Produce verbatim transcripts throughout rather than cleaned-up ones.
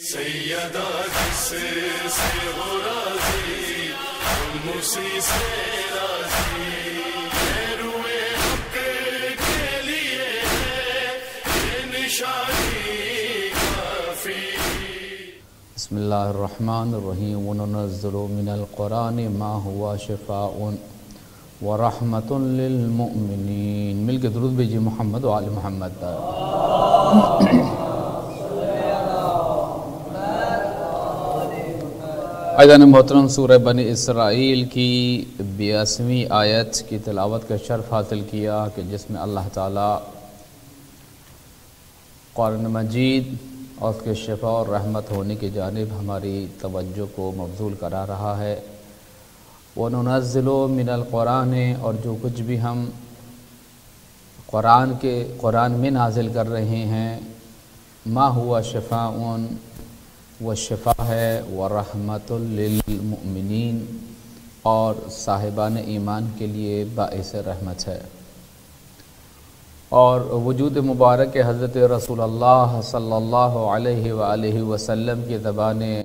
سیدہ جس سے ہو راضی تم اسی سے راضی روئے حق کے لیے ہے یہ نشانی کافی. بسم اللہ الرحمن الرحیم وننزل من القرآن ما هو شفاء ورحمۃ للمؤمنین. مل کے درود بھیجیے محمد و آل محمد پر. عزیزان محترم، سورہ بنی اسرائیل کی بیاسویں آیت کی تلاوت کا شرف حاصل کیا کہ جس میں اللہ تعالیٰ قرآن مجید اور اس کے شفا اور رحمت ہونے کی جانب ہماری توجہ کو مبذول کرا رہا ہے. وَنُنَزِّلُ مِنَ الْقُرْآنِ، اور جو کچھ بھی ہم قرآن کے قرآن میں نازل کر رہے ہیں، ما ہوا شفاء، وہ شفا ہے، ورحمۃ للمؤمنین، اور صاحبان ایمان کے لیے باعث رحمت ہے. اور وجود مبارک حضرت رسول اللہ صلی اللہ علیہ وآلہ وسلم کی زبانیں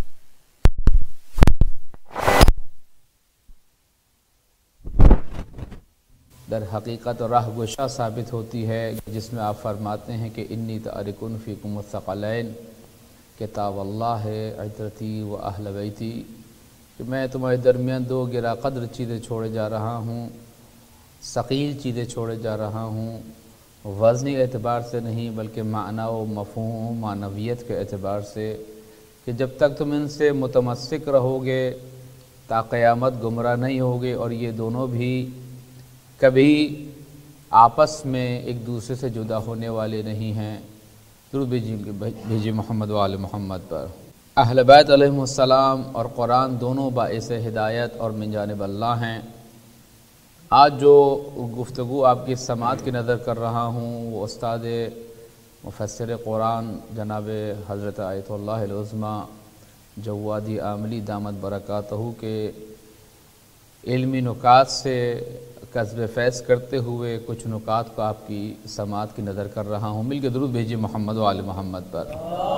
در حقیقت راہ گشا ثابت ہوتی ہے، جس میں آپ فرماتے ہیں کہ انی تارکن فیکم الثقلین، کتاب اللہ ہے عطرتی و اہل بیتی، کہ میں تمہارے درمیان دو گرا قدر چیزیں چھوڑے جا رہا ہوں، ثقیل چیزیں چھوڑے جا رہا ہوں، وزنی اعتبار سے نہیں بلکہ معنی و مفہوم و معنویت کے اعتبار سے، کہ جب تک تم ان سے متمسک رہو گے تا قیامت گمراہ نہیں ہوگے، اور یہ دونوں بھی کبھی آپس میں ایک دوسرے سے جدا ہونے والے نہیں ہیں. درود بھیجیے محمد و آل محمد پر. اہل بیت علیہم السلام اور قرآن دونوں باعث ہدایت اور من جانب اللہ ہیں. آج جو گفتگو آپ کی سماعت کی نظر کر رہا ہوں وہ استاد مفسر قرآن جناب حضرت آیت اللہ العظمیٰ جوادی عاملی دامت برکاتہ کے علمی نکات سے کسب فیض کرتے ہوئے کچھ نکات کو آپ کی سماعت کی نظر کر رہا ہوں. مل کے درود بھیجیے محمد و آل محمد پر.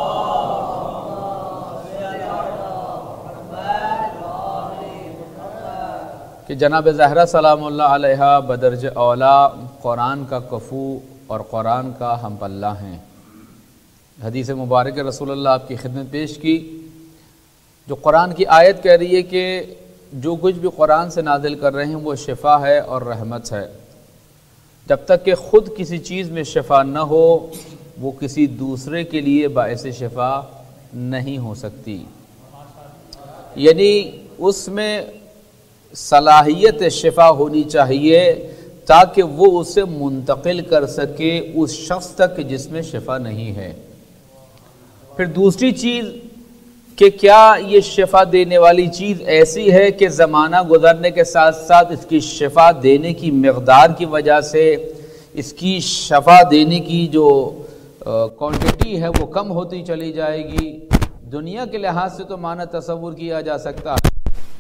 کہ جناب زہرا سلام اللہ علیہا بدرج اولا قرآن کا کفو اور قرآن کا ہم پلہ ہیں. حدیث مبارک رسول اللہ آپ کی خدمت پیش کی، جو قرآن کی آیت کہہ رہی ہے کہ جو کچھ بھی قرآن سے نازل کر رہے ہیں وہ شفا ہے اور رحمت ہے. جب تک کہ خود کسی چیز میں شفا نہ ہو وہ کسی دوسرے کے لیے باعث شفا نہیں ہو سکتی. یعنی اس میں صلاحیت شفا ہونی چاہیے تاکہ وہ اسے منتقل کر سکے اس شخص تک جس میں شفا نہیں ہے. پھر دوسری چیز کہ کیا یہ شفا دینے والی چیز ایسی ہے کہ زمانہ گزرنے کے ساتھ ساتھ اس کی شفا دینے کی مقدار کی وجہ سے اس کی شفا دینے کی جو کوانٹٹی ہے وہ کم ہوتی چلی جائے گی. دنیا کے لحاظ سے تو معنی تصور کیا جا سکتا ہے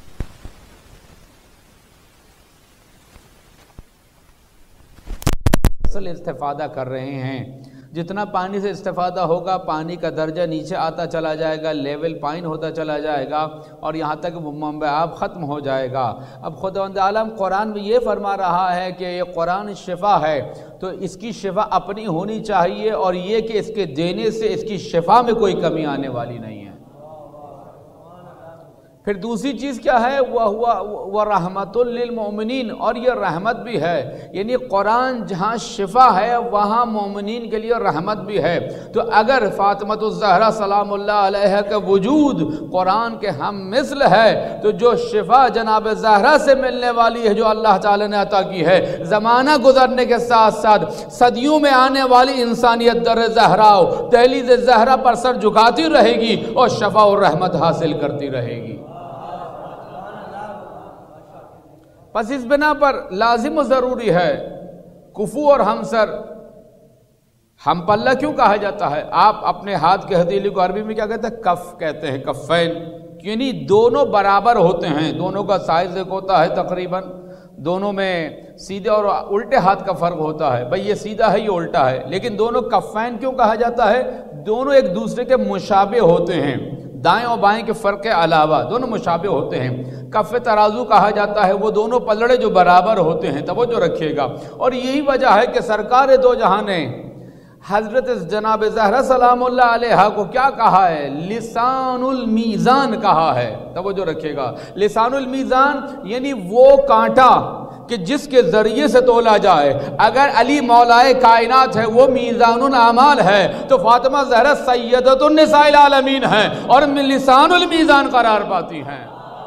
اصل استفادہ کر رہے ہیں، جتنا پانی سے استفادہ ہوگا پانی کا درجہ نیچے آتا چلا جائے گا، لیول پائن ہوتا چلا جائے گا، اور یہاں تک منبع آب ختم ہو جائے گا. اب خداوند عالم قرآن میں یہ فرما رہا ہے کہ یہ قرآن شفا ہے، تو اس کی شفا اپنی ہونی چاہیے، اور یہ کہ اس کے دینے سے اس کی شفا میں کوئی کمی آنے والی نہیں ہے. پھر دوسری چیز کیا ہے؟ وہ رحمت للمؤمنین، اور یہ رحمت بھی ہے. یعنی قرآن جہاں شفا ہے وہاں مومنین کے لیے رحمت بھی ہے. تو اگر فاطمۃ الزہرا سلام اللہ علیہ کا وجود قرآن کے ہم مثل ہے، تو جو شفا جناب زہرا سے ملنے والی ہے جو اللہ تعالی نے عطا کی ہے، زمانہ گزرنے کے ساتھ ساتھ صدیوں میں آنے والی انسانیت در زہرا دہلیز زہرا پر سر جھکاتی رہے گی اور شفا اور رحمت حاصل کرتی رہے گی. پس اس بنا پر لازم و ضروری ہے کفو اور ہمسر. ہم پلہ کیوں کہا جاتا ہے؟ آپ اپنے ہاتھ کے ہتھیلی کو عربی میں کیا کہتے ہیں؟ کف کہتے ہیں، کفین. یعنی دونوں برابر ہوتے ہیں، دونوں کا سائز ایک ہوتا ہے تقریباً، دونوں میں سیدھے اور الٹے ہاتھ کا فرق ہوتا ہے. بھئی یہ سیدھا ہے یہ الٹا ہے، لیکن دونوں کفین کیوں کہا جاتا ہے؟ دونوں ایک دوسرے کے مشابہ ہوتے ہیں، دائیں اور بائیں کے فرق کے علاوہ دونوں مشابہ ہوتے ہیں۔ کف ترازو کہا جاتا ہے وہ دونوں پلڑے جو برابر ہوتے ہیں، توجہ رکھیے گا۔ اور یہی وجہ ہے کہ سرکار دو جہاں نے حضرت جناب زہرا سلام اللہ علیہا کو کیا کہا ہے؟ لسان المیزان کہا ہے، توجہ رکھیے گا۔ لسان المیزان یعنی وہ کانٹا کہ جس کے ذریعے سے تولا جائے۔ اگر علی مولائے کائنات ہے، وہ میزان الاعمال ہے، تو فاطمہ زہرا سیدۃ النساء العالمین ہے اور لسان المیزان قرار پاتی ہیں۔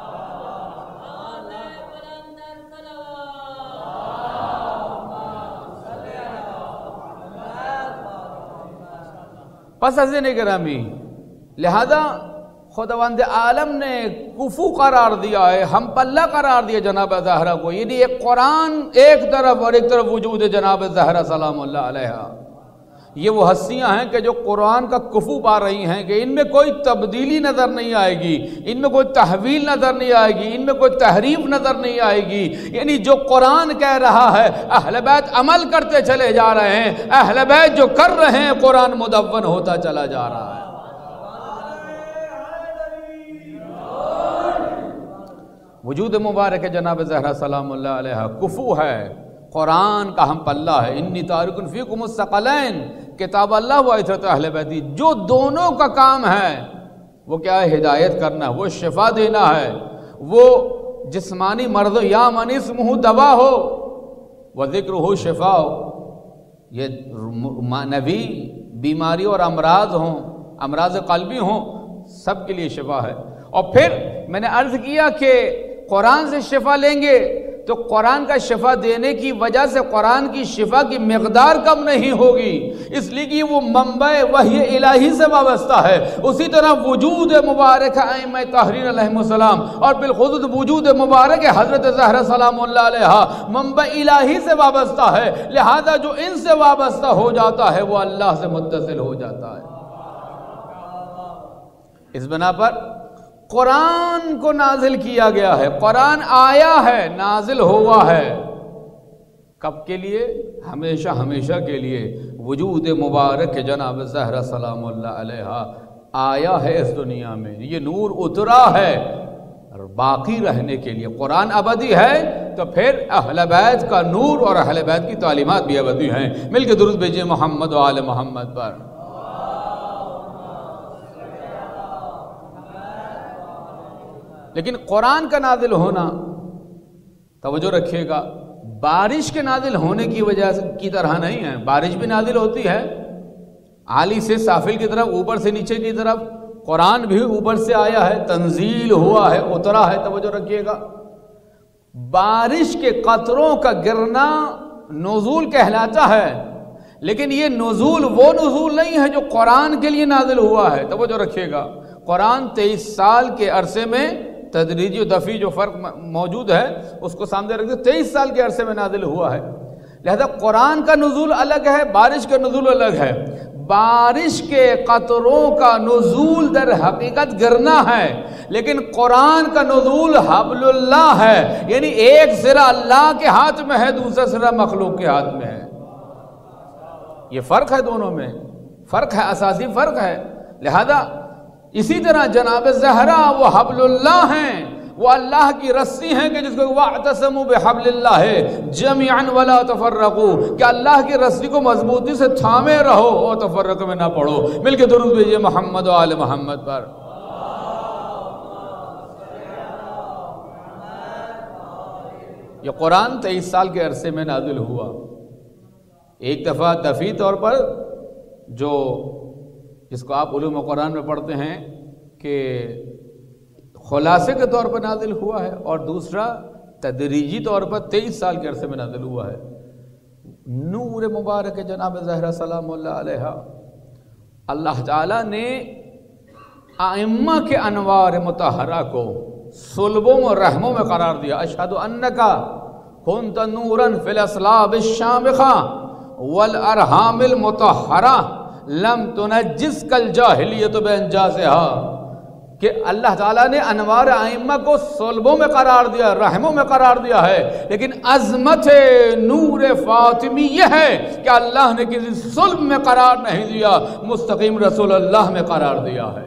پس حضرین گرامی، لہذا خداوند عالم نے کفو قرار دیا ہے، ہم پلہ قرار دیا جناب زہرا کو، یعنی ایک قرآن ایک طرف اور ایک طرف وجود جناب زہرا سلام اللہ علیہا۔ یہ وہ ہستیاں ہیں کہ جو قرآن کا کفو پا رہی ہیں کہ ان میں کوئی تبدیلی نظر نہیں آئے گی، ان میں کوئی تحویل نظر نہیں آئے گی، ان میں کوئی تحریف نظر نہیں آئے گی۔ یعنی جو قرآن کہہ رہا ہے اہل بیت عمل کرتے چلے جا رہے ہیں، اہل بیت جو کر رہے ہیں قرآن مدون ہوتا چلا جا رہا ہے۔ وجود مبارک جناب زہرا سلام اللہ علیہ کفو ہے، قرآن کا ہم پلہ ہے۔ انی تارک فیکم الثقلین، کتاب اللہ و عترۃ اہل بیتی، جو دونوں کا کام ہے وہ کیا ہے؟ ہدایت کرنا ہے، وہ شفا دینا ہے، وہ جسمانی مرض یا من اسمہ دوا ہو و ذکر ہو شفا ہو۔ یہ نبی بیماری اور امراض ہوں، امراض قلبی ہوں، سب کے لیے شفا ہے۔ اور پھر میں نے عرض کیا کہ قرآن سے شفا لیں گے تو قرآن کا شفا دینے کی وجہ سے قرآن کی شفا کی مقدار کم نہیں ہوگی، اس لیے کہ وہ منبع وحی الہی سے وابستہ ہے۔ اسی طرح وجود مبارک ائمہ تحریر علیہ السلام اور بالخصوص وجود مبارک حضرت زہرا سلام اللہ علیہا منبع الہی سے وابستہ ہے، لہذا جو ان سے وابستہ ہو جاتا ہے وہ اللہ سے متصل ہو جاتا ہے۔ اس بنا پر قرآن کو نازل کیا گیا ہے، قرآن آیا ہے، نازل ہوا ہے، کب کے لیے؟ ہمیشہ ہمیشہ کے لیے۔ وجود مبارک جناب زہرا سلام اللہ علیہا آیا ہے اس دنیا میں، یہ نور اترا ہے اور باقی رہنے کے لیے۔ قرآن ابدی ہے تو پھر اہل بیت کا نور اور اہل بیت کی تعلیمات بھی ابدی ہیں۔ مل کے درود بھیجئے محمد و آل محمد پر۔ لیکن قرآن کا نازل ہونا، توجہ رکھیے گا، بارش کے نازل ہونے کی وجہ سے کی طرح نہیں ہے۔ بارش بھی نازل ہوتی ہے عالی سے سافل کی طرف، اوپر سے نیچے کی طرف، قرآن بھی اوپر سے آیا ہے، تنزیل ہوا ہے، اترا ہے، توجہ رکھیے گا۔ بارش کے قطروں کا گرنا نزول کہلاتا ہے، لیکن یہ نزول وہ نزول نہیں ہے جو قرآن کے لیے نازل ہوا ہے، توجہ رکھیے گا۔ قرآن تیئیس سال کے عرصے میں تدریجی و دفعی جو فرق موجود ہے اس کو سامنے رکھتے تیئیس سال کے عرصے میں نازل ہوا ہے، لہذا قرآن کا نزول الگ ہے، بارش کا نزول الگ ہے۔ بارش کے قطروں کا نزول در حقیقت گرنا ہے، لیکن قرآن کا نزول حبل اللہ ہے، یعنی ایک سرا اللہ کے ہاتھ میں ہے، دوسرا سرا مخلوق کے ہاتھ میں ہے۔ یہ فرق ہے، دونوں میں فرق ہے، اساسی فرق ہے۔ لہذا اسی طرح جناب زہرا وہ حبل اللہ ہیں، وہ اللہ کی رسی ہیں کہ جس کو وَاعْتَصِمُوا بِحَبْلِ اللَّهِ جَمِيعًا وَلَا تَفَرَّقُوا، کہ اللہ کی رسی کو مضبوطی سے تھامے رہو اور تفرق میں نہ پڑو۔ مل کے درود بھیجئے محمد و آل محمد پر۔ یہ قرآن تیئیس سال کے عرصے میں نازل ہوا۔ ایک دفعہ دفعی طور پر جو جس کو آپ علوم قرآن میں پڑھتے ہیں کہ خلاصے کے طور پر نازل ہوا ہے، اور دوسرا تدریجی طور پر تیئیس سال کے عرصے میں نازل ہوا ہے۔ نور مبارک جناب زہرا سلام اللہ علیہا، اللہ تعالیٰ نے ائمہ کے انوار مطہرہ کو صلبوں و رحموں میں قرار دیا۔ اشہد انکا کنت نورا فی الاصلاب الشامخہ والارحام المطہرہ لم تنجس کل جاہلیت بانجاسہا۔ کہ اللہ تعالیٰ نے انوار ائمہ کو صلبوں میں قرار دیا، رحموں میں قرار دیا ہے، لیکن عظمت نور فاطمی یہ ہے کہ اللہ نے کسی صلب میں قرار نہیں دیا، مستقیم رسول اللہ میں قرار دیا ہے۔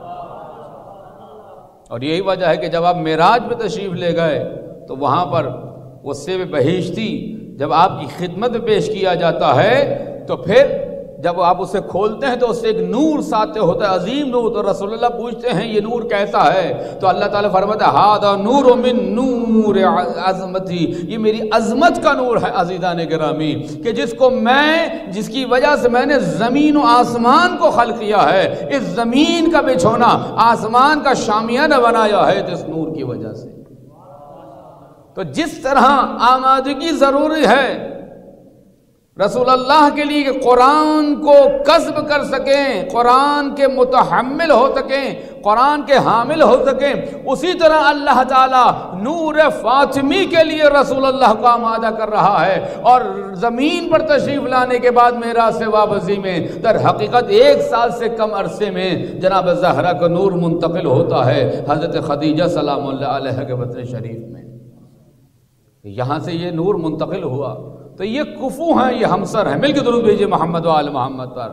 اور یہی وجہ ہے کہ جب آپ معراج میں تشریف لے گئے تو وہاں پر وہ سیب بہشتی جب آپ کی خدمت میں پیش کیا جاتا ہے تو پھر جب آپ اسے کھولتے ہیں تو اس سے ایک نور ساطع ہوتا ہے، عظیم نور۔ تو رسول اللہ پوچھتے ہیں یہ نور کیسا ہے؟ تو اللہ تعالیٰ فرماتا ہے ہذا نور من نور عظمتی، یہ میری عظمت کا نور ہے عزیزان گرامی، کہ جس کو میں جس کی وجہ سے میں نے زمین و آسمان کو خلق کیا ہے، اس زمین کا بچھونا آسمان کا شامیانہ بنایا ہے تو اس نور کی وجہ سے۔ تو جس طرح آمادگی ضروری ہے رسول اللہ کے لیے کہ قرآن کو کسب کر سکیں، قرآن کے متحمل ہو سکیں، قرآن کے حامل ہو سکیں، اسی طرح اللہ تعالیٰ نور فاطمی کے لیے رسول اللہ کو آمادہ کر رہا ہے۔ اور زمین پر تشریف لانے کے بعد معراج سے واپسی میں در حقیقت ایک سال سے کم عرصے میں جناب زہرا کا نور منتقل ہوتا ہے حضرت خدیجہ سلام اللہ علیہ کے بطن شریف میں۔ یہاں سے یہ نور منتقل ہوا تو یہ کفو ہیں، یہ ہمسر ہیں۔ مل کے درود بھیجئے محمد و آل محمد پر۔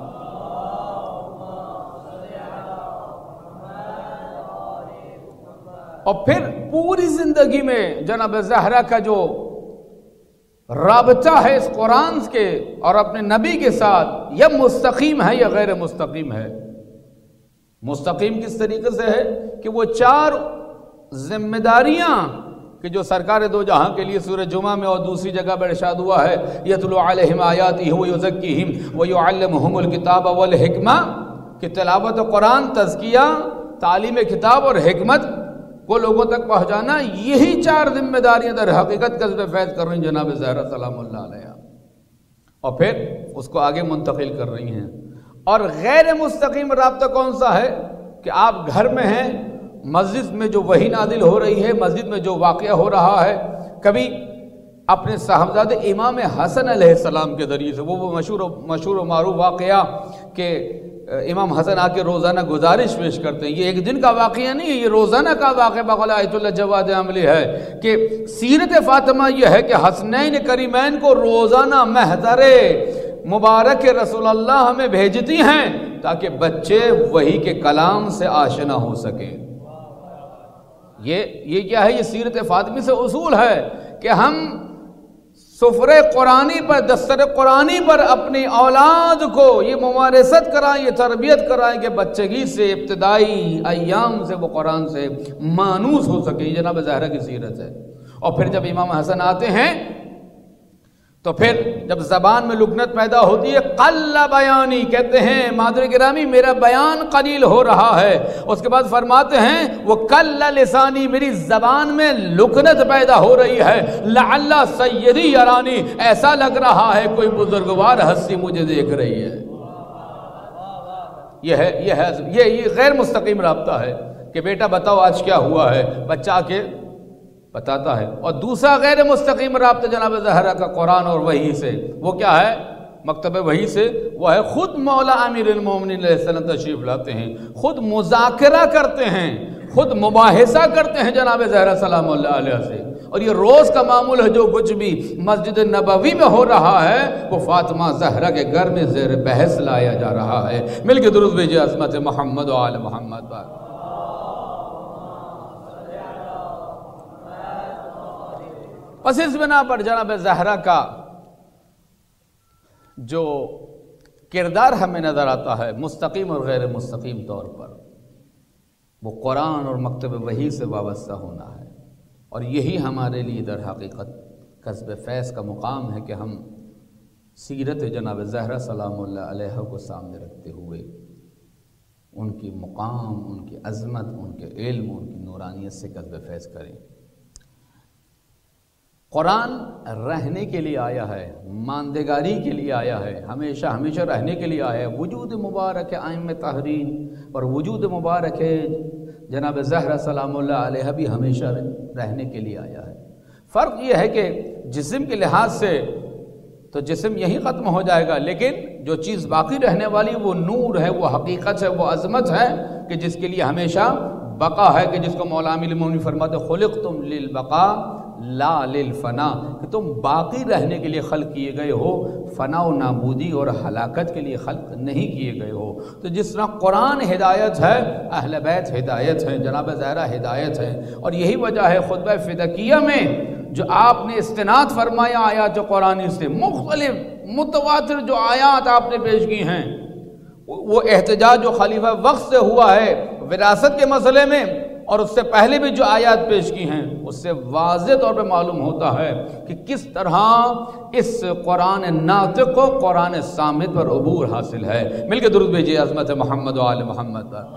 اور پھر پوری زندگی میں جناب زہرا کا جو رابطہ ہے اس قرآن کے اور اپنے نبی کے ساتھ، یہ مستقیم ہے یا غیر مستقیم ہے؟ مستقیم کس طریقے سے ہے کہ وہ چار ذمہ داریاں کہ جو سرکار دو جہاں کے لیے سورہ جمعہ میں اور دوسری جگہ پر ارشاد ہوا ہے یتلو علیہم آیاتہ ویزکیہم ویعلمہم الکتاب والحکمہ، کہ تلاوت قرآن، تزکیہ، تعلیم کتاب اور حکمت کو لوگوں تک پہنچانا، یہی چار ذمہ داریاں در حقیقت قصب فیض کر رہی ہیں جناب زہرا سلام اللہ علیہ، اور پھر اس کو آگے منتقل کر رہی ہیں۔ اور غیر مستقیم رابطہ کون سا ہے کہ آپ گھر میں ہیں، مسجد میں جو وحی نازل ہو رہی ہے، مسجد میں جو واقعہ ہو رہا ہے، کبھی اپنے صاحبزادے امام حسن علیہ السلام کے ذریعے سے، وہ وہ مشہور مشہور و معروف واقعہ کہ امام حسن آ کے روزانہ گزارش پیش کرتے ہیں۔ یہ ایک دن کا واقعہ نہیں ہے، یہ روزانہ کا واقعہ بقول آیت اللہ جواد عملی ہے کہ سیرت فاطمہ یہ ہے کہ حسنین کریمین کو روزانہ محضر مبارک رسول اللہ ہمیں بھیجتی ہیں تاکہ بچے وحی کے کلام سے آشنا ہو سکیں۔ یہ یہ کیا ہے؟ یہ سیرت فاطمی سے اصول ہے کہ ہم سفرے قرآنی پر، دستر قرآنی پر اپنی اولاد کو یہ ممارست کرائیں، یہ تربیت کرائیں کہ بچگی سے، ابتدائی ایام سے وہ قرآن سے مانوس ہو سکے۔ جناب زہرا کی سیرت ہے۔ اور پھر جب امام حسن آتے ہیں تو پھر جب زبان میں لکنت پیدا ہوتی ہے، قل بیانی، کہتے ہیں مادر گرامی میرا بیان قلیل ہو رہا ہے، اس کے بعد فرماتے ہیں وہ کل لسانی، میری زبان میں لکنت پیدا ہو رہی ہے، لعل سیدی یرانی، ایسا لگ رہا ہے کوئی بزرگوار ہستی مجھے دیکھ رہی ہے۔ یہ ہے یہ ہے یہ یہ غیر مستقیم رابطہ ہے کہ بیٹا بتاؤ آج کیا ہوا ہے، بچہ آ کے بتاتا ہے۔ اور دوسرا غیر مستقیم رابطہ جناب زہرا کا قرآن اور وحی سے، وہ کیا ہے؟ مکتب وحی سے، وہ ہے خود مولا امیر المومنین علیہ السلام تشریف لاتے ہیں، خود مذاکرہ کرتے ہیں، خود مباحثہ کرتے ہیں جناب زہرا سلام اللہ علیہ سے۔ اور یہ روز کا معمول ہے، جو کچھ بھی مسجد نبوی میں ہو رہا ہے وہ فاطمہ زہرا کے گھر میں زیر بحث لایا جا رہا ہے۔ مل کے درود بھیجئے عظمت محمد و آل محمد پر۔ بس اس بنا پر جناب زہرا کا جو کردار ہمیں نظر آتا ہے مستقیم اور غیر مستقیم طور پر، وہ قرآن اور مکتب وحی سے وابستہ ہونا ہے۔ اور یہی ہمارے لیے در حقیقت کسب فیض کا مقام ہے کہ ہم سیرت جناب زہرا سلام اللہ علیہ کو سامنے رکھتے ہوئے ان کی مقام، ان کی عظمت، ان کے علم، ان کی نورانیت سے کسب فیض کریں۔ قرآن رہنے کے لیے آیا ہے، ماندگاری کے لیے آیا ہے، ہمیشہ ہمیشہ رہنے کے لیے آیا ہے۔ وجود مبارک ائمہ طاہرین اور وجود مبارک جناب زہرا سلام اللہ علیہ بھی ہمیشہ رہنے کے لیے آیا ہے۔ فرق یہ ہے کہ جسم کے لحاظ سے تو جسم یہی ختم ہو جائے گا، لیکن جو چیز باقی رہنے والی وہ نور ہے، وہ حقیقت ہے، وہ عظمت ہے کہ جس کے لیے ہمیشہ بقا ہے کہ جس کو مولا امیر المومنین فرماتے خلقتم للبقا لا للفنا، کہ تم باقی رہنے کے لیے خلق کیے گئے ہو، فنا و نابودی اور ہلاکت کے لیے خلق نہیں کیے گئے ہو۔ تو جس طرح قرآن ہدایت ہے، اہل بیت ہدایت ہے، جناب زہرا ہدایت ہے، اور یہی وجہ ہے خطبہ فدکیہ میں جو آپ نے استناد فرمایا آیات قرآنی سے، مختلف متواتر جو آیات آپ نے پیش کی ہیں، وہ احتجاج جو خلیفہ وقت سے ہوا ہے وراثت کے مسئلے میں، اور اس سے پہلے بھی جو آیات پیش کی ہیں، اس سے واضح طور پہ معلوم ہوتا ہے کہ کس طرح اس قرآن ناطق کو قرآن صامت پر عبور حاصل ہے۔ مل کے درود بھیجیے عظمت محمد و آل محمد پر۔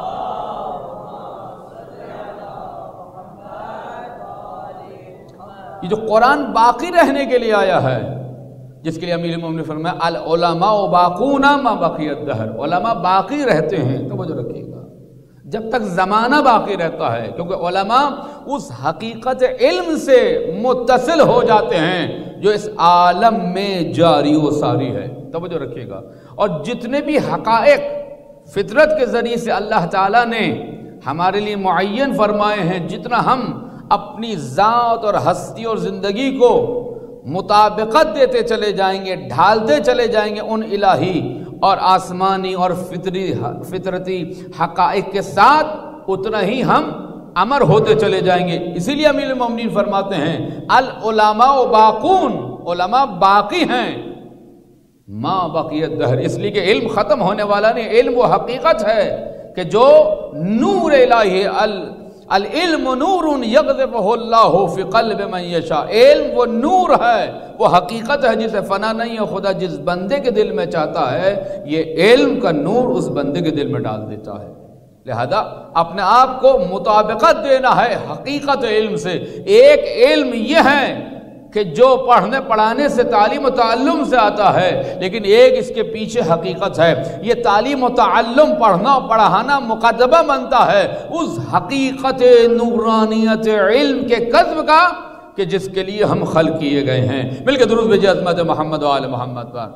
یہ جو قرآن باقی رہنے کے لیے آیا ہے، جس کے لیے امیر المومنین نے فرمایا العلماء باقون ما بقی الدہر، علماء باقی رہتے ہیں، توجہ رکھیے گا، جب تک زمانہ باقی رہتا ہے، کیونکہ علماء اس حقیقت علم سے متصل ہو جاتے ہیں جو اس عالم میں جاری و ساری ہے، توجہ رکھیے گا۔ اور جتنے بھی حقائق فطرت کے ذریعے سے اللہ تعالیٰ نے ہمارے لیے معین فرمائے ہیں، جتنا ہم اپنی ذات اور ہستی اور زندگی کو مطابقت دیتے چلے جائیں گے، ڈھالتے چلے جائیں گے ان الہی اور آسمانی اور فطری فطرتی حقائق کے ساتھ، اتنا ہی ہم امر ہوتے چلے جائیں گے۔ اسی لیے امیر المومنین فرماتے ہیں العلماء باقون، علماء باقی ہیں ما بقی الدہر، اس لیے کہ علم ختم ہونے والا نہیں، علم وہ حقیقت ہے کہ جو نور الہی ہے، العلم نور یقذفہ اللہ فی قلب من یشاء، علم وہ نور ہے، وہ حقیقت ہے جسے فنا نہیں ہے، خدا جس بندے کے دل میں چاہتا ہے یہ علم کا نور اس بندے کے دل میں ڈال دیتا ہے۔ لہذا اپنے آپ کو مطابقت دینا ہے حقیقت علم سے۔ ایک علم یہ ہے کہ جو پڑھنے پڑھانے سے، تعلیم و تعلم سے آتا ہے، لیکن ایک اس کے پیچھے حقیقت ہے۔ یہ تعلیم و تعلم، پڑھنا و پڑھانا مقدمہ بنتا ہے اس حقیقت نورانیت علم کے کسب کا کہ جس کے لیے ہم خلق کیے گئے ہیں۔ مل کے درود بھیجیے عظمت محمد و آل محمد پر۔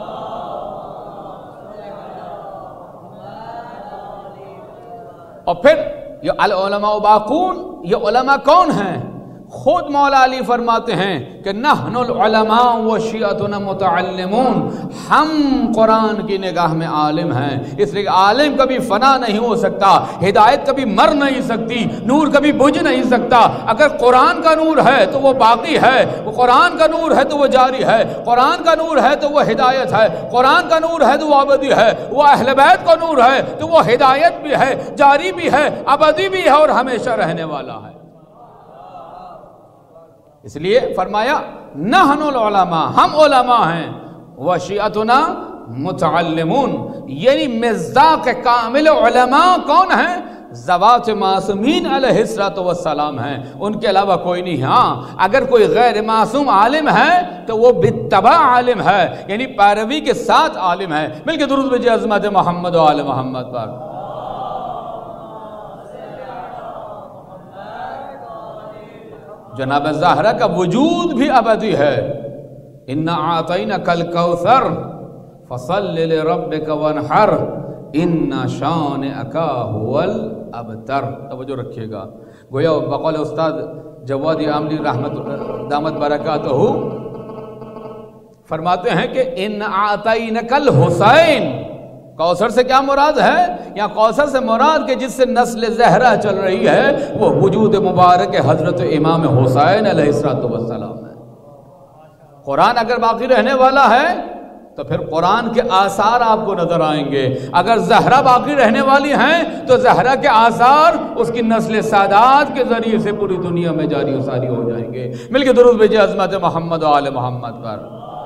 اور پھر یہ العلماء باقون، یہ علماء کون ہیں؟ خود مولا علی فرماتے ہیں کہ نحن العلماء و شیعتنا متعلمون، ہم قرآن کی نگاہ میں عالم ہیں، اس لیے کہ عالم کبھی فنا نہیں ہو سکتا، ہدایت کبھی مر نہیں سکتی، نور کبھی بجھ نہیں سکتا۔ اگر قرآن کا نور ہے تو وہ باقی ہے، وہ قرآن کا نور ہے تو وہ جاری ہے، قرآن کا نور ہے تو وہ ہدایت ہے، قرآن کا نور ہے تو وہ ابدی ہے، وہ اہل بیت کا نور ہے تو وہ ہدایت بھی ہے، جاری بھی ہے، ابدی بھی ہے اور ہمیشہ رہنے والا ہے۔ اس لیے فرمایا نحن العلماء، ہم علماء ہیں، وشیعتنا متعلمون، یعنی مصداق کامل علماء کون ہیں؟ ذوات معصومین علیہ الصلوۃ والسلام ہیں، ان کے علاوہ کوئی نہیں۔ ہاں اگر کوئی غیر معصوم عالم ہے تو وہ بالتبع عالم ہے، یعنی پیروی کے ساتھ عالم ہے۔ مل کے درود بھیجیے عظمت محمد و آل محمد پر۔ جناب زہرا کا وجود بھی ابدی ہے۔ اِنَّا أَعْطَيْنَكَ الْكَوْثَرَ فَصَلِّ لِرَبِّكَ وَانْحَرْ إِنَّ شَانِئَكَ هُوَ الْأَبْتَرُ۔ توجہ رکھیے گا، گویا بقول استاد جواد عاملی رحمت دامت برکاتہ فرماتے ہیں کہ اِنَّ أَعْطَيْنَكَ الْحُسَيْنَ، کوثر سے کیا مراد ہے؟ یا کوثر سے مراد کہ جس سے نسل زہرا چل رہی ہے وہ وجود مبارک حضرت امام حسین علیہ السلام ہے۔ قرآن اگر باقی رہنے والا ہے تو پھر قرآن کے آثار آپ کو نظر آئیں گے، اگر زہرا باقی رہنے والی ہیں تو زہرا کے آثار اس کی نسل سادات کے ذریعے سے پوری دنیا میں جاری و ساری ہو جائیں گے۔ مل کے درود بھیجیے عظمت محمد و آل محمد پر۔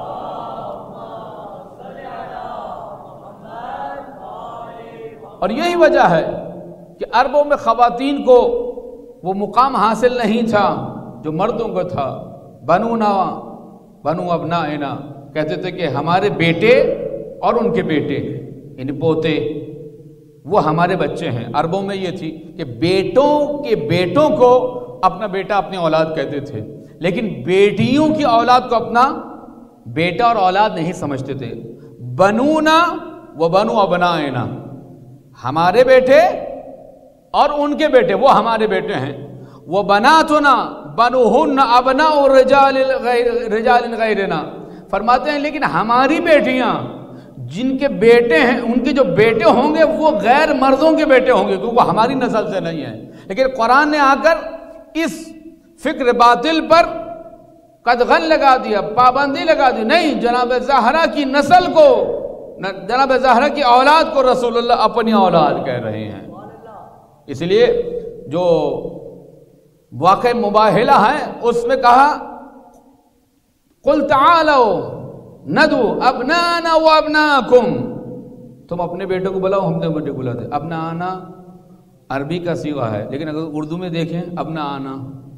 اور یہی وجہ ہے کہ عربوں میں خواتین کو وہ مقام حاصل نہیں تھا جو مردوں کو تھا۔ بنونا بنو ابنائنا، کہتے تھے کہ ہمارے بیٹے اور ان کے بیٹے یعنی پوتے وہ ہمارے بچے ہیں۔ عربوں میں یہ تھی کہ بیٹوں کے بیٹوں کو اپنا بیٹا اپنی اولاد کہتے تھے، لیکن بیٹیوں کی اولاد کو اپنا بیٹا اور اولاد نہیں سمجھتے تھے۔ بنونا و بنو ابنائنا، ہمارے بیٹے اور ان کے بیٹے وہ ہمارے بیٹے ہیں. وہ بناتنا بنوہن ابناء رجال رجال غیرنا، فرماتے ہیں لیکن ہماری بیٹیاں جن کے بیٹے ہیں ان کے جو بیٹے ہوں گے وہ غیر مردوں کے بیٹے ہوں گے کیونکہ وہ ہماری نسل سے نہیں ہیں. لیکن قرآن نے آ کر اس فکر باطل پر قدغن لگا دیا، پابندی لگا دی. نہیں، جناب زہرا کی نسل کو، جناب زہرا کی اولاد کو رسول اللہ اپنی اولاد کہہ رہے ہیں. اس لیے جو واقع مباہلہ ہے اس میں کہا قل تعالوا ندعو ابنانا و ابناکم، تم اپنے بیٹوں کو بلاؤ، ہم نے بیٹے کو بلاتے. ابنانا عربی کا صیغہ ہے، لیکن اگر اردو میں دیکھیں ابنانا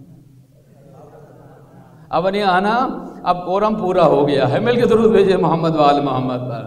ابنی آنا، اب قرآن پورا ہو گیا ہے. مل کے درود بھیجے محمد وآل محمد پر.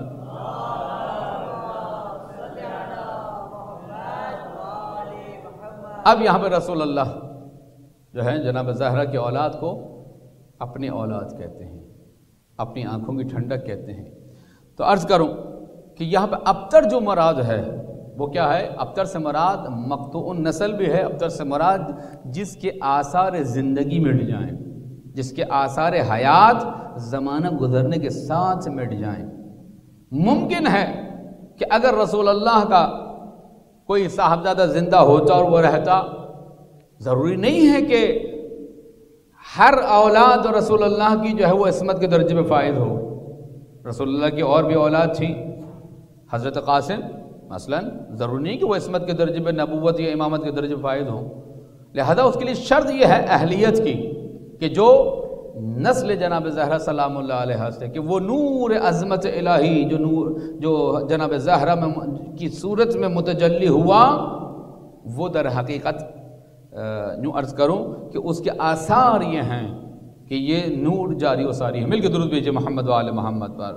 اب یہاں پہ رسول اللہ جو ہے جناب زہرا کی اولاد کو اپنی اولاد کہتے ہیں، اپنی آنکھوں کی ٹھنڈک کہتے ہیں. تو عرض کروں کہ یہاں پہ ابتر جو مراد ہے وہ کیا ہے؟ ابتر سے مراد مقطوع النسل بھی ہے. ابتر سے مراد جس کے آثار زندگی مٹ جائیں، جس کے آثار حیات زمانہ گزرنے کے ساتھ مٹ جائیں. ممکن ہے کہ اگر رسول اللہ کا کوئی صاحبزادہ زندہ ہوتا اور وہ رہتا، ضروری نہیں ہے کہ ہر اولاد رسول اللہ کی جو ہے وہ عصمت کے درجے میں فائز ہو. رسول اللہ کی اور بھی اولاد تھی، حضرت قاسم مثلا، ضروری نہیں کہ وہ عصمت کے درجے میں نبوت یا امامت کے درجے میں فائز ہوں. لہذا اس کے لیے شرط یہ ہے اہلیت کی کہ جو نسل جناب زہرا سلام اللہ علیہ سے، کہ وہ نور عظمت الہی جو نور جو جناب زہرا میں کی صورت میں متجلی ہوا، وہ در حقیقت یوں عرض کروں کہ اس کے آثار یہ ہیں کہ یہ نور جاری و ساری ہے. مل کے درود بھیجئے محمد و آل محمد پر.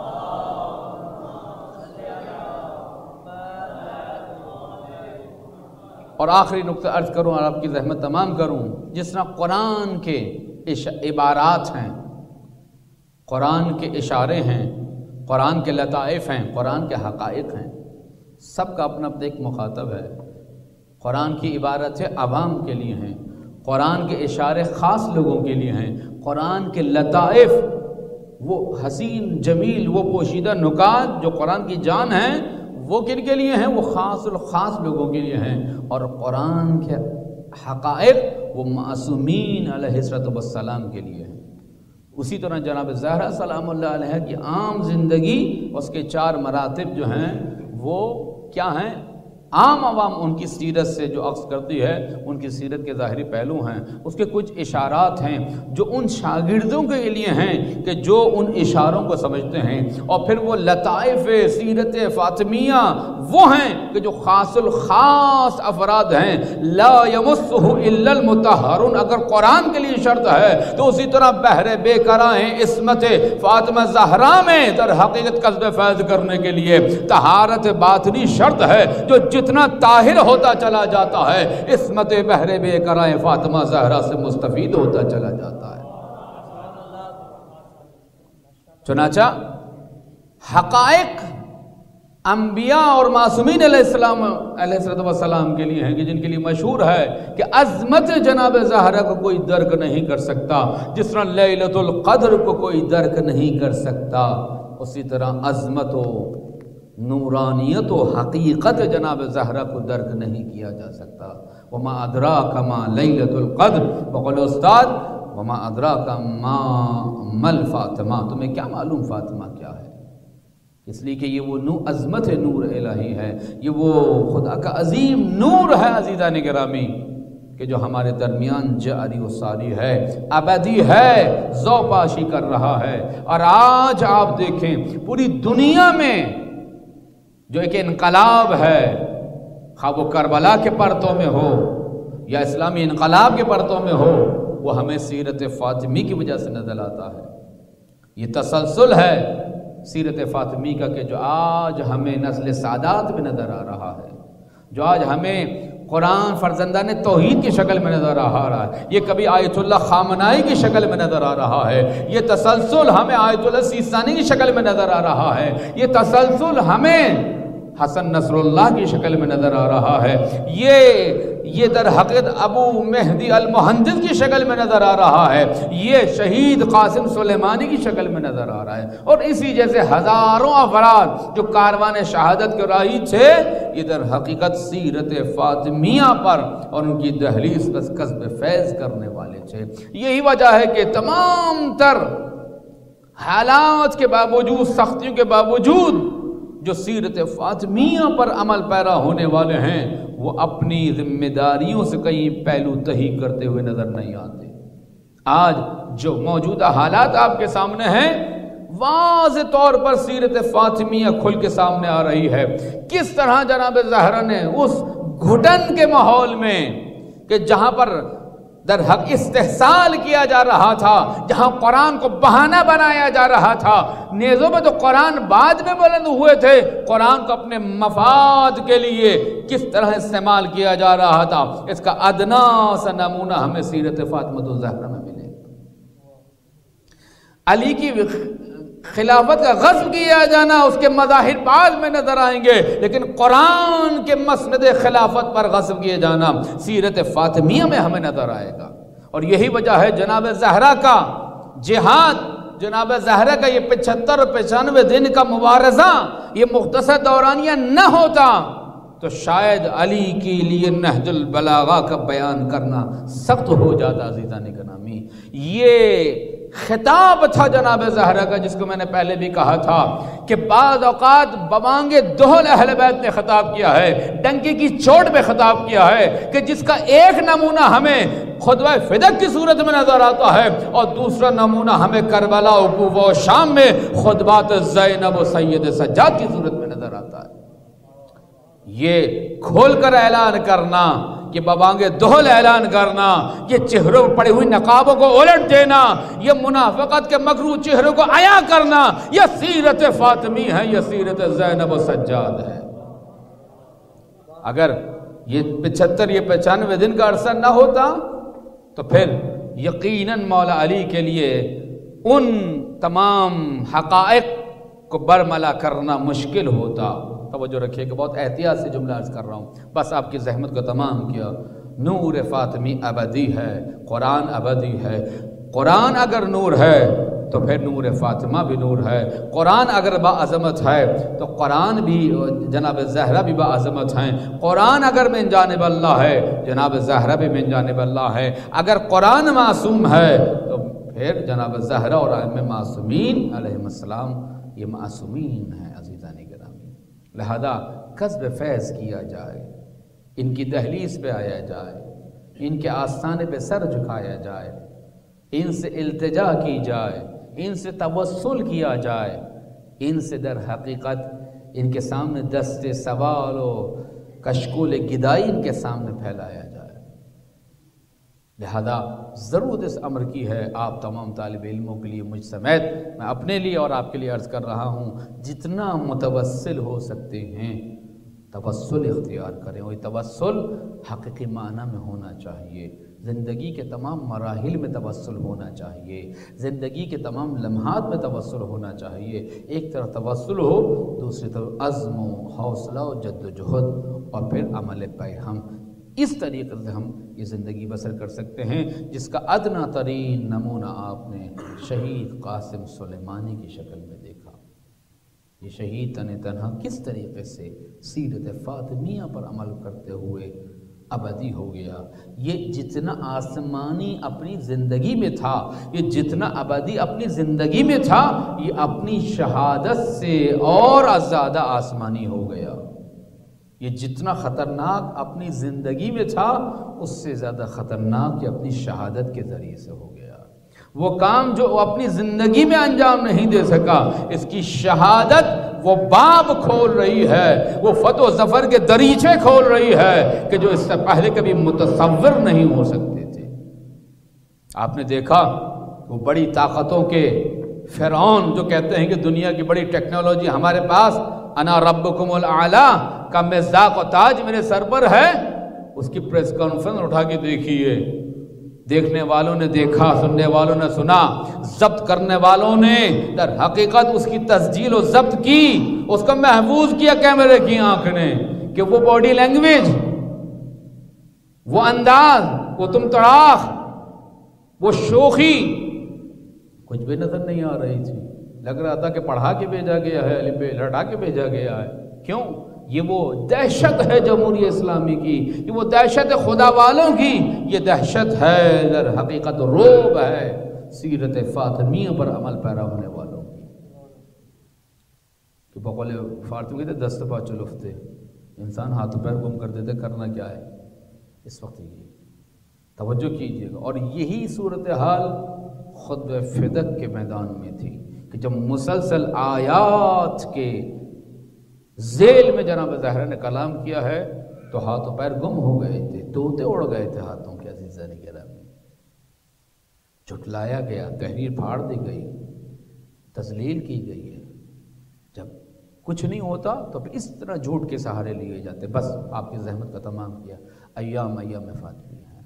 اور آخری نقطہ عرض کروں اور آپ کی زحمت تمام کروں، جس طرح قرآن کے عبارات ہیں، قرآن کے اشارے ہیں، قرآن کے لطائف ہیں، قرآن کے حقائق ہیں، سب کا اپنا اپنا ایک مخاطب ہے. قرآن کی عبارتیں عوام کے لیے ہیں، قرآن کے اشارے خاص لوگوں کے لیے ہیں، قرآن کے لطائف وہ حسین جمیل وہ پوشیدہ نکات جو قرآن کی جان ہیں وہ کن کے لیے ہیں؟ وہ خاص الخاص لوگوں کے لیے ہیں. اور قرآن کے حقائق وہ معصومین علیہ الصلوۃ والسلام کے لیے ہیں. اسی طرح جناب زہرا سلام اللہ علیہ کی عام زندگی، اس کے چار مراتب جو ہیں وہ کیا ہیں؟ عام عوام ان کی سیرت سے جو عکس کرتی ہے، ان کی سیرت کے ظاہری پہلو ہیں. اس کے کچھ اشارات ہیں جو ان شاگردوں کے لیے ہیں کہ جو ان اشاروں کو سمجھتے ہیں. اور پھر وہ لطائف سیرت فاطمیہ وہ ہیں کہ جو خاص الخاص افراد ہیں، لا یمسہ الا المطہرون. اگر قرآن کے لیے شرط ہے تو اسی طرح بحر بے قرار ہیں عصمت فاطمہ زہرا میں در حقیقت قصد فیض کرنے کے لیے طہارت باطنی شرط ہے. جو جتنا طاہر ہوتا چلا جاتا ہے عصمت بحر بے قرار فاطمہ زہرا سے مستفید ہوتا چلا جاتا ہے. چنانچہ حقائق انبیاء اور معصومین علیہ السلام علیہ السلام کے لیے ہیں کہ جن کے لیے مشہور ہے کہ عظمت جناب زہرا کو کوئی درک نہیں کر سکتا. جس طرح لیلۃ القدر کو کوئی درک نہیں کر سکتا، اسی طرح عظمت و نورانیت و حقیقت جناب زہرا کو درک نہیں کیا جا سکتا. وما ادراک ما لیلۃ القدر، بقول استاد وما ادراک ما مل فاطمہ، تمہیں کیا معلوم فاطمہ کیا ہے؟ اس لیے کہ یہ وہ نور عظمت نور الہی ہے، یہ وہ خدا کا عظیم نور ہے عزیزان گرامی کہ جو ہمارے درمیان جاری و ساری ہے، ابدی ہے، ذوقاشی کر رہا ہے. اور آج آپ دیکھیں پوری دنیا میں جو ایک انقلاب ہے، خواہ وہ کربلا کے پرتوں میں ہو یا اسلامی انقلاب کے پرتوں میں ہو، وہ ہمیں سیرت فاطمی کی وجہ سے نظر آتا ہے. یہ تسلسل ہے سیرت فاطمی کا کہ جو آج ہمیں نسل سادات میں نظر آ رہا ہے، جو آج ہمیں قرآن فرزندان توحید کی شکل میں نظر آ رہا ہے، یہ کبھی آیت اللہ خامنائی کی شکل میں نظر آ رہا ہے، یہ تسلسل ہمیں آیت اللہ سیستانی کی شکل میں نظر آ رہا ہے، یہ تسلسل ہمیں حسن نصر اللہ کی شکل میں نظر آ رہا ہے، یہ یہ در حقیقت ابو مہدی المہندس کی شکل میں نظر آ رہا ہے، یہ شہید قاسم سلیمانی کی شکل میں نظر آ رہا ہے، اور اسی جیسے ہزاروں افراد جو کاروان شہادت کے راہی تھے، یہ در حقیقت سیرت فاطمیہ پر اور ان کی دہلیز پر کسب فیض کرنے والے تھے۔ یہی وجہ ہے کہ تمام تر حالات کے باوجود، سختیوں کے باوجود، جو سیرت فاطمیہ پر عمل پیرا ہونے والے ہیں وہ اپنی ذمہ داریوں سے کہیں پہلو تہی کرتے ہوئے نظر نہیں آتے۔ آج جو موجودہ حالات آپ کے سامنے ہیں، واضح طور پر سیرت فاطمیہ کھل کے سامنے آ رہی ہے۔ کس طرح جناب زہرا نے اس گھٹن کے ماحول میں کہ جہاں پر در حق استحصال کیا جا رہا تھا، جہاں قرآن کو بہانہ بنایا جا رہا تھا، نیزوں میں تو قرآن بعد میں بلند ہوئے تھے، قرآن کو اپنے مفاد کے لیے کس طرح استعمال کیا جا رہا تھا، اس کا ادنا سا نمونہ ہمیں سیرت فاطمہ الزہرا میں ملے۔ علی کی خلافت کا غصب کیا جانا اس کے مظاہر بعد میں نظر آئیں گے، لیکن قرآن کے مسند خلافت پر غصب کیے جانا سیرت فاطمیہ میں ہمیں نظر آئے گا۔ اور یہی وجہ ہے جناب زہرا کا جہاد، جناب زہرا کا یہ پچہتر پچانوے دن کا مبارزہ، یہ مختصر دورانیہ نہ ہوتا تو شاید علی کے لیے نہج البلاغہ کا بیان کرنا سخت ہو جاتا۔ عزیزان گرامی، یہ خطاب تھا جناب زہرا کا، جس کو میں نے پہلے بھی کہا تھا کہ بعض اوقات بوانگ دہل اہل بیت نے خطاب کیا ہے، ڈنکی کی چوٹ پہ خطاب کیا ہے، کہ جس کا ایک نمونہ ہمیں خطبہ فدق کی صورت میں نظر آتا ہے اور دوسرا نمونہ ہمیں کربلا و کوفہ و شام میں خطبات زینب و سید سجاد کی صورت میں نظر آتا ہے۔ یہ کھول کر اعلان کرنا، یہ ببانگ دہل اعلان کرنا، یہ چہروں پر پڑی ہوئی نقابوں کو الٹ دینا، یہ منافقت کے مکروہ چہروں کو عیاں کرنا، یہ سیرت فاطمی ہے، یہ سیرت زینب و سجاد ہے۔ اگر یہ پچہتر یہ پچانوے دن کا عرصہ نہ ہوتا تو پھر یقیناً مولا علی کے لیے ان تمام حقائق کو برملا کرنا مشکل ہوتا۔ توجہ رکھیے کہ بہت احتیاط سے جملہ عرض کر رہا ہوں، بس آپ کی زحمت کو تمام کیا۔ نور فاطمی ابدی ہے، قرآن ابدی ہے۔ قرآن اگر نور ہے تو پھر نور فاطمہ بھی نور ہے۔ قرآن اگر باعظمت ہے تو قرآن بھی، جناب زہرا بھی باعظمت ہیں۔ قرآن اگر من جانب اللہ ہے، جناب زہرا بھی من جانب اللہ ہے۔ اگر قرآن معصوم ہے تو پھر جناب زہرا اور ائمہ معصومین علیہم السلام یہ معصومین ہیں۔ عزیزان گرامی، لہذا کسب فیض کیا جائے، ان کی دہلیز پہ آیا جائے، ان کے آستانے پہ سر جھکایا جائے، ان سے التجا کی جائے، ان سے توسل کیا جائے، ان سے در حقیقت ان کے سامنے دست سوال و کشکول گدائی ان کے سامنے پھیلایا جائے۔ لہذا ضرورت اس امر کی ہے آپ تمام طالب علموں کے لیے، مجھ سمیت میں اپنے لیے اور آپ کے لیے عرض کر رہا ہوں، جتنا متوسل ہو سکتے ہیں توسل اختیار کریں، اور یہ توسل حقیقی معنی میں ہونا چاہیے۔ زندگی کے تمام مراحل میں توسل ہونا چاہیے، زندگی کے تمام لمحات میں توسل ہونا چاہیے۔ ایک طرف توسل ہو، دوسری طرف عزم و حوصلہ و جد و جہد، اور پھر عمل پہ ہم اس طریقے سے ہم یہ زندگی بسر کر سکتے ہیں جس کا ادنا ترین نمونہ آپ نے شہید قاسم سلیمانی کی شکل میں دیکھا۔ یہ شہید تن تنہا کس طریقے سے سیرت فاطمیہ پر عمل کرتے ہوئے ابدی ہو گیا۔ یہ جتنا آسمانی اپنی زندگی میں تھا، یہ جتنا ابدی اپنی زندگی میں تھا، یہ اپنی شہادت سے اور زیادہ آسمانی ہو گیا۔ یہ جتنا خطرناک اپنی زندگی میں تھا، اس سے زیادہ خطرناک یہ اپنی شہادت کے ذریعے سے ہو گیا۔ وہ کام جو وہ اپنی زندگی میں انجام نہیں دے سکا، اس کی شہادت وہ باب کھول رہی ہے، وہ فتح و ظفر کے دریچے کھول رہی ہے کہ جو اس سے پہلے کبھی متصور نہیں ہو سکتے تھے۔ آپ نے دیکھا وہ بڑی طاقتوں کے فرعون جو کہتے ہیں کہ دنیا کی بڑی ٹیکنالوجی ہمارے پاس، انا ربکم الاعلی کا مصداق و تاج میرے سر پر ہے، اس کی پریس کانفرنس اٹھا کے دیکھیے، دیکھنے والوں نے دیکھا، سننے والوں نے سنا، ضبط کرنے والوں نے در حقیقت اس کی تسجیل و ضبط کی، اس کا محفوظ کیا کیمرے کی آنکھ نے، کہ وہ باڈی لینگویج، وہ انداز، وہ تم تڑاخ، وہ شوخی کچھ بھی نظر نہیں آ رہی تھی. لگ رہا تھا کہ پڑھا کے بھیجا گیا ہے، علی پہ لٹا کے بھیجا گیا ہے. کیوں؟ یہ وہ دہشت ہے جمہوریہ اسلامی کی، یہ وہ دہشت ہے خدا والوں کی، یہ دہشت ہے در حقیقت روب ہے سیرت فاطمیہ پر عمل پیرا ہونے والوں کی. کہ بقول فارسی کہتے دست پا چلفتے، انسان ہاتھ پیر گم کر دیتے، کرنا کیا ہے اس وقت. یہ توجہ کیجئے گا. اور یہی صورتحال خطبہ فدق کے میدان میں تھی کہ جب مسلسل آیات کے ذیل میں جناب زہرا نے کلام کیا ہے تو ہاتھ و پیر گم ہو گئے تھے، طوطے اڑ گئے تھے ہاتھوں کے. عزیزان گرامی، جھٹلایا گیا، تحریر پھاڑ دی گئی، تذلیل کی گئی ہے. جب کچھ نہیں ہوتا تو پھر اس طرح جھوٹ کے سہارے لیے جاتے. بس آپ کی زحمت کا تمام کیا. ایام ایام فاطمی ہیں،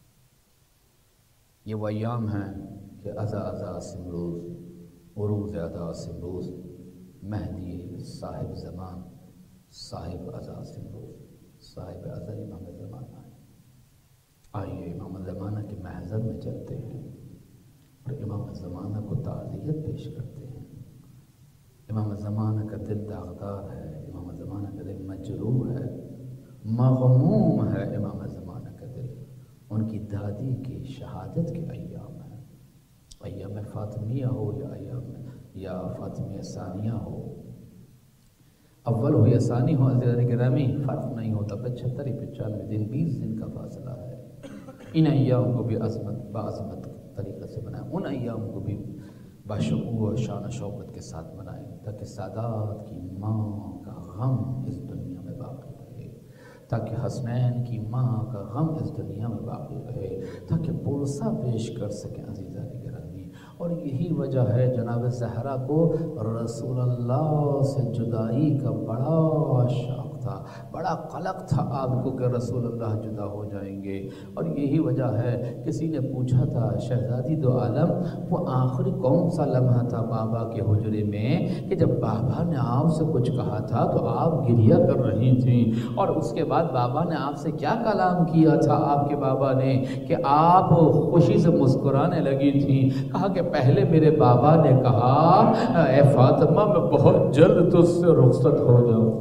یہ وہ ایام ہیں کہ ازا ازا سمروز، عروض ادا سمروز، مہدی صاحب زمان، صاحب ازا سمروز، صاحب ازا امام زمانہ ہے. آئیے امام زمانہ کے محضر میں چلتے ہیں اور امام زمانہ کو تعزیت پیش کرتے ہیں. امام زمانہ کا دل داغدار ہے، امام زمانہ کا دل مجروح ہے، مغموم ہے. امام زمانہ کا دل ان کی دادی کی شہادت کے ایام ہیں. ایام فاطمیہ ہو یا ایام یا فاطمیہ ثانیہ ہو، اول ہو یا ثانی ہو، عزیزان گرامی فرق نہیں ہوتا. پچہتر پچانوے دن، بیس دن کا فاصلہ ہے. ان ایام کو بھی عظمت بعظمت طریقے سے بنائیں، ان ایام کو بھی باشکوہ و شان و شوکت کے ساتھ بنائیں، تاکہ سادات کی ماں کا غم اس دنیا میں باقی رہے، تاکہ حسنین کی ماں کا غم اس دنیا میں باقی رہے، تاکہ پرسہ پیش کر سکیں. عزیزان گرامی، اور یہی وجہ ہے جناب زہرا کو رسول اللہ سے جدائی کا بڑا شوق تھا، بڑا قلق تھا آپ کو کہ رسول اللہ جدا ہو جائیں گے. اور یہی وجہ ہے، کسی نے پوچھا تھا شہزادی دو عالم وہ آخری کون سا لمحہ تھا بابا کے حجرے میں کہ جب بابا نے آپ سے کچھ کہا تھا تو آپ گریہ کر رہی تھیں، اور اس کے بعد بابا نے آپ سے کیا کلام کیا تھا آپ کے بابا نے کہ آپ خوشی سے مسکرانے لگی تھیں؟ کہا کہ پہلے میرے بابا نے کہا اے فاطمہ میں بہت جلد تجھ سے رخصت ہو جاؤں،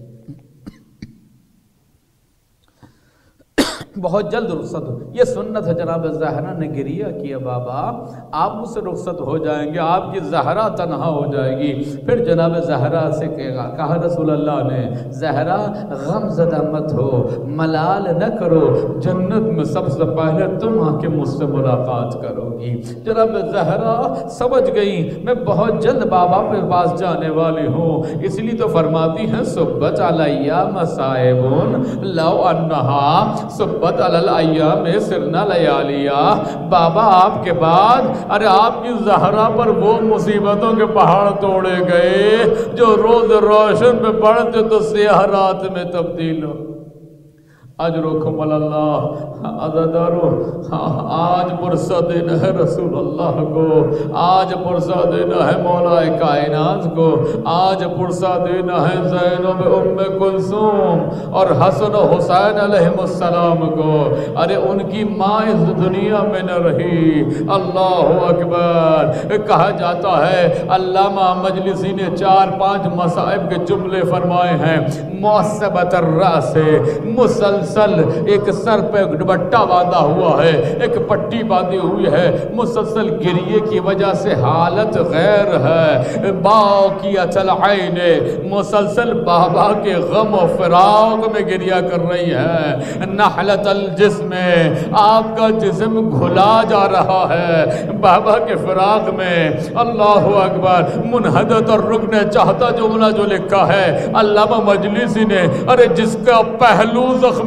بہت جلد رخصت ہو. یہ سنت ہے. جناب زہرا نے گریہ کیا بابا آپ مجھ سے رخصت ہو جائیں گے، آپ کی زہرا تنہا ہو جائے گی. پھر جناب زہرا سے کہا رسول اللہ نے زہرا غم زدہ مت ہو، ملال نہ کرو، جنت میں سب سے پہلے تم آ کے مجھ سے ملاقات کرو گی. جناب زہرا سمجھ گئی میں بہت جلد بابا کے پاس جانے والی ہوں، اس لیے تو فرماتی ہیں صبت علیہ مصائبون لو انہا صبت علی الایام سرنا لیالیا. بابا آپ کے بعد ارے آپ کی زہرا پر وہ مصیبتوں کے پہاڑ توڑے گئے جو روز روشن پہ پڑھتے تو سیاہ رات میں تبدیل ہو. اجرکم اللہ عزدارو، آج پرسہ دینا ہے رسول اللہ کو، آج پرسہ دینا ہے مولا کائنات کو، آج پرسہ دینا ہے زینب ام کلثوم اور حسن و حسین علیہ السلام کو. ارے ان کی ماں اس دنیا میں نہ رہی. اللہ اکبر. کہا جاتا ہے علامہ مجلسی نے چار پانچ مصائب کے جملے فرمائے ہیں. معصبت الرأس، مسلسل ایک سر پہ دوپٹہ باندھا ہوا ہے، ایک پٹی باندھی ہوئی ہے، مسلسل گریے کی وجہ سے حالت غیر ہے. باقیت العین، مسلسل بابا کے غم و فراق میں گریہ کر رہی ہے. نحلت الجسم، آپ کا جسم گھلا جا رہا ہے بابا کے فراق میں. اللہ اکبر. منحدت اور رکن چاہتا جملہ جو لکھا ہے علامہ مجلسی نے، ارے جس کا پہلو زخمی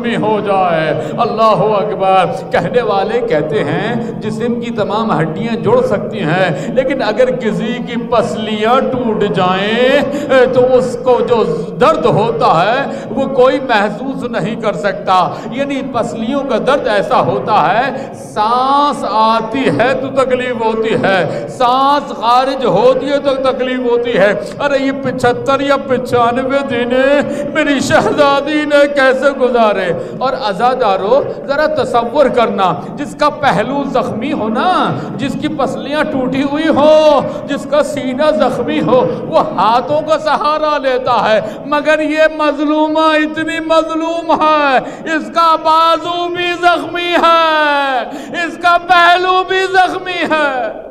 زخمی ہو جائے۔ اللہ اکبر۔ کہنے والے کہتے ہیں جسم کی تمام ہڈیاں جڑ سکتی ہیں، لیکن اگر کسی کی پسلیاں ٹوٹ جائیں تو اس کو جو درد ہوتا ہے وہ کوئی محسوس نہیں کر سکتا۔ یعنی پسلیوں کا درد ایسا ہوتا ہے، سانس آتی ہے تو تکلیف ہوتی ہے، سانس خارج ہوتی ہے تو تکلیف ہوتی ہے۔ ارے یہ پچھتر یا پچانوے دن میری شہزادی نے کیسے گزارے؟ اور عزادارو ذرا تصور کرنا، جس کا پہلو زخمی ہو نا، جس کی پسلیاں ٹوٹی ہوئی ہو، جس کا سینہ زخمی ہو، وہ ہاتھوں کا سہارا لیتا ہے، مگر یہ مظلومہ اتنی مظلوم ہے، اس کا بازو بھی زخمی ہے، اس کا پہلو بھی زخمی ہے۔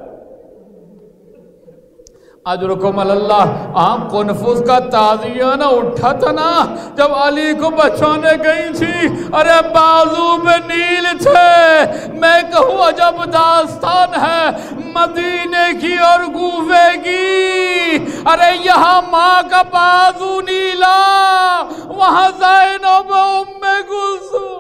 اجرکم اللہ۔ آم کنفوس کا تازیہ نہ اٹھا تھا نا جب علی کو بچانے گئی تھی، ارے بازو میں نیل تھے۔ میں کہوں عجب داستان ہے مدینے کی اور کوفے کی۔ ارے یہاں ماں کا بازو نیلا، وہاں زینب ام کلثوم،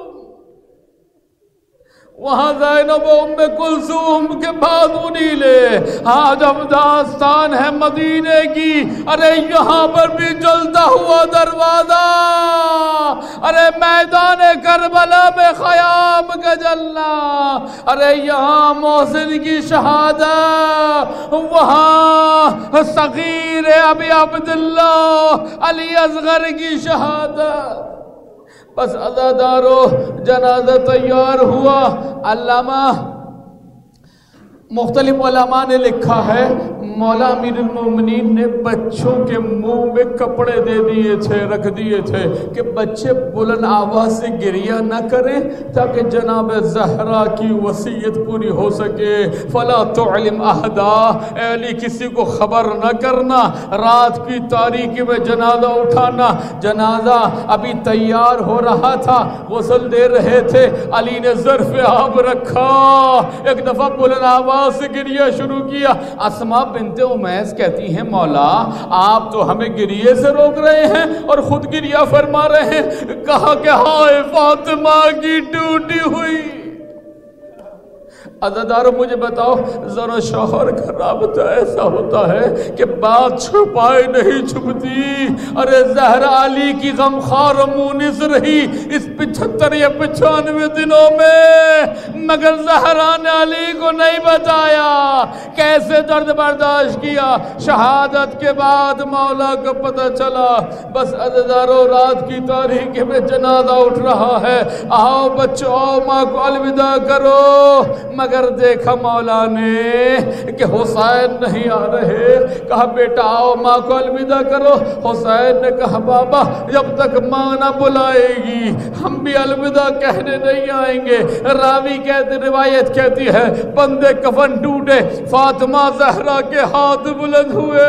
وہاں زینب ام کلثوم کے بازو نیلے۔ ہاں جب داستان ہے مدینے کی، ارے یہاں پر بھی جلتا ہوا دروازہ، ارے میدان کربلا میں خیام کا جلنا، ارے یہاں محسن کی شہادت، وہاں صغیر ابی عبداللہ علی اصغر کی شہادت۔ بس عزادارو جنازہ تیار ہوا۔ علامہ مختلف علماء نے لکھا ہے مولا امیر المومنین نے بچوں کے منہ میں کپڑے دے دیے تھے، رکھ دیے تھے کہ بچے بلند آواز سے گریہ نہ کریں تاکہ جناب زہرا کی وصیت پوری ہو سکے۔ فلا تعلم احدا، اے علی کسی کو خبر نہ کرنا، رات کی تاریکی میں جنازہ اٹھانا۔ جنازہ ابھی تیار ہو رہا تھا، غسل دے رہے تھے، علی نے ظرف آب رکھا، ایک دفعہ بلند آواز سے گریہ شروع کیا۔ اسماء بنت امیس کہتی ہیں مولا آپ تو ہمیں گریہ سے روک رہے ہیں اور خود گریہ فرما رہے ہیں۔ کہا کہ ہائے فاطمہ کی ٹوٹی ہوئی۔ عزادارو مجھے بتاؤ ذرا شوہر کا رابطہ ایسا ہوتا ہے کہ بات چھپائے نہیں چھپتی۔ ارے زہرا علی کی غمخوار مونس رہی اس پچھتر یا پچانوے دنوں میں، مگر زہرا نے علی کو نہیں بتایا، کیسے درد برداشت کیا۔ شہادت کے بعد مولا کو پتہ چلا۔ بس عزادارو رات کی تاریکی میں جنازہ اٹھ رہا ہے، آؤ بچوں آؤ ماں کو الوداع کرو، مگر دیکھا مولا نے کہ حسین نہیں آ رہے۔ کہا بیٹا آؤ ماں کو الوداع کرو۔ حسین نے کہا بابا جب تک ماں نہ بلائے گی ہم بھی الوداع کہنے نہیں آئیں گے۔ راوی کہتے روایت کہتی ہے بندے کفن ٹوٹے، فاطمہ زہرا کے ہاتھ بلند ہوئے،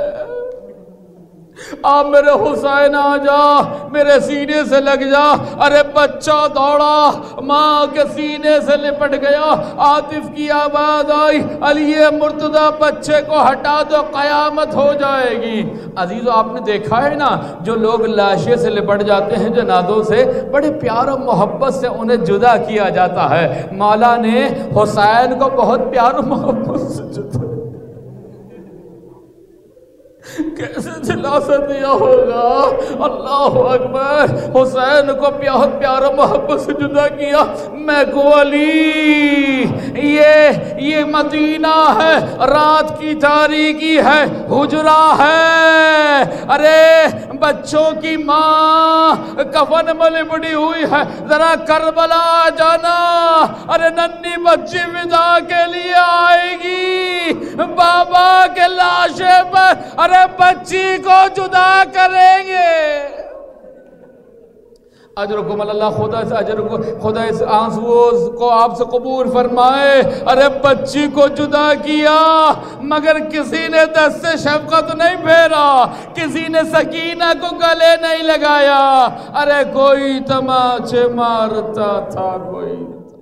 آ میرے حسین آ جا، میرے سینے سے لگ جا۔ ارے بچہ دوڑا، ماں کے سینے سے لپٹ گیا۔ عاطف کی آواز آئی علی مرتضی بچے کو ہٹا دو قیامت ہو جائے گی۔ عزیزو آپ نے دیکھا ہے نا جو لوگ لاشیں سے لپٹ جاتے ہیں جنازوں سے، بڑے پیار و محبت سے انہیں جدا کیا جاتا ہے۔ مولا نے حسین کو بہت پیار و محبت سے جدا کیسے دلاسا دیا ہوگا۔ اللہ اکبر۔ حسین کو بہت پیارا محبت سے جدا کیا۔ میں کو علی یہ یہ مدینہ ہے، رات کی تاریکی ہے، حجرہ ہے، ارے بچوں کی ماں کفن میں لپٹی ہوئی ہے، ذرا کربلا آ جانا، ارے ننھی بچی ودا کے لیے آئے گی، بابا کے لاشے پر ارے بچی کو جدا کریں گے۔ اجرکم اللہ، خدا سے اجر کو خدا اس آنسو کو آپ سے قبول فرمائے۔ ارے بچی کو جدا کیا مگر کسی نے دست شفقت نہیں پھیرا، کسی نے سکینہ کو گلے نہیں لگایا، ارے کوئی تماچے مارتا تھا، کوئی